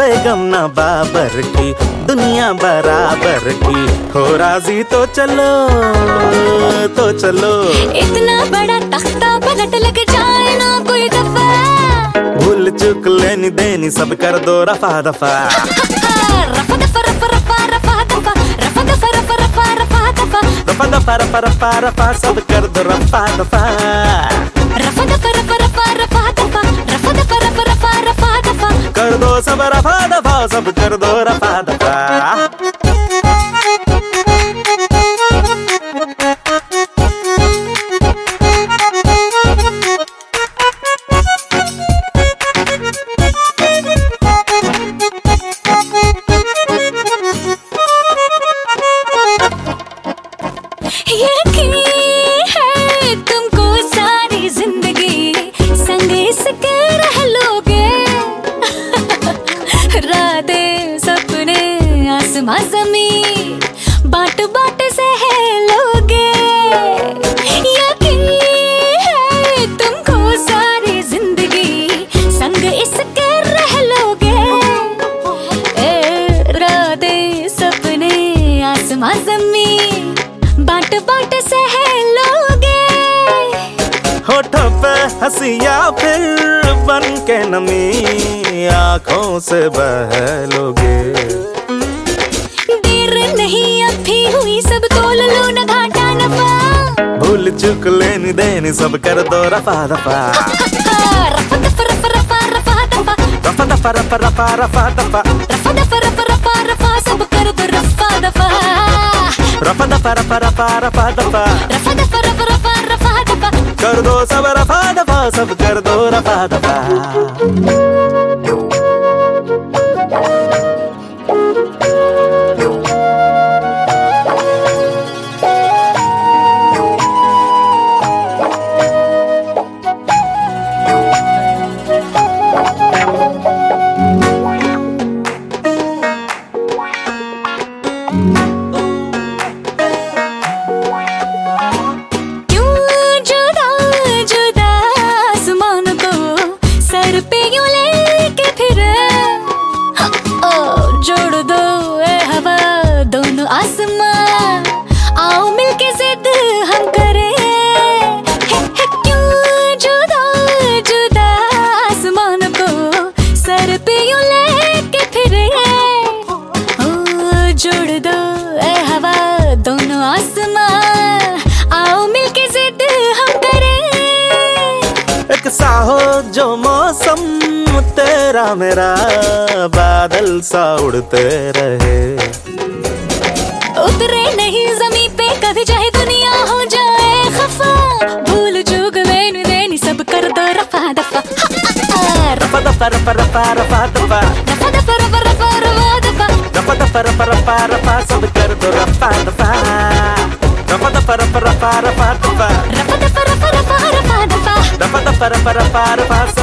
बेगम ना बाबर की, दुनिया बराबर की, हो राजी तो चलो तो चलो। इतना बड़ा तख्ता पलट लग जाए ना कोई दफा, भूल चुक लेनी देनी सब कर दो रफा दफा। रफा दफा रफा रफा रफा दफा, रफा दफा रफा रफा रफा दफा, रफा दफा रफा रफा रफा सब कर दो रफा दफा। रफा दफा रफा रफा रफा दफा, रफा दफा रफा रफा रफा दफा, कर दो सब रफा दफा, सब कर दो रफा दफा। यकीन है तुमको सारी जिंदगी संग इसके रह लोगे। रातें सपने आसमां ज़मीन बाट बाट से है लोगे। यकीन है तुमको सारी जिंदगी संग इसके रह लोगे। रातें सपने आसमां ज़मीन बाट बाट से है लोगे। होठों पे हंसिया फिर बन के नमी आंखों से बह लोगे। देर नहीं अब भी हुई सब तोल लो न घाटा नफा, भूल चुक लेनी देनी सब कर दो रफा दफा। रफा दफा रफा रफा रफा दफा, रफा दफा रफा रफा रफा दफा, रफा दफा रफा रफा रफा सब कर दो रफा दफा। रफा दफा रफा रफा रफा दफा, रफा दफा रफा रफा रफा दफा, कर दो सब रफा दफा, सब कर दो रफा दफा। जोड़ दो ए हवा दोनों आसमां, आओ मिलके जिद हम करें। क्यों जुदा जुदा आसमान को सर पे यूं लेके फिरे। जोड़ दो ए हवा दोनों आसमां, आओ मिलके जिद हम करें। एक सा हो जो मौसम तेरा मेरा, बादल सा उड़ते रहे। उतरे नहीं ज़मीं पे कभी चाहे दुनिया हो जाए खफा, भूल चूक लेनी देनी सब कर दो रफा दफा। रफा दफा रफा रफा रफा दफा, रफा दफा रफा रफा रफा दफा, रफा दफा रफा रफा रफा सब कर दो रफा दफा। रफा दफा रफा रफा रफा दफा, रफा दफा रफा रफा रफा दफा, रफा दफा रफा रफा रफा।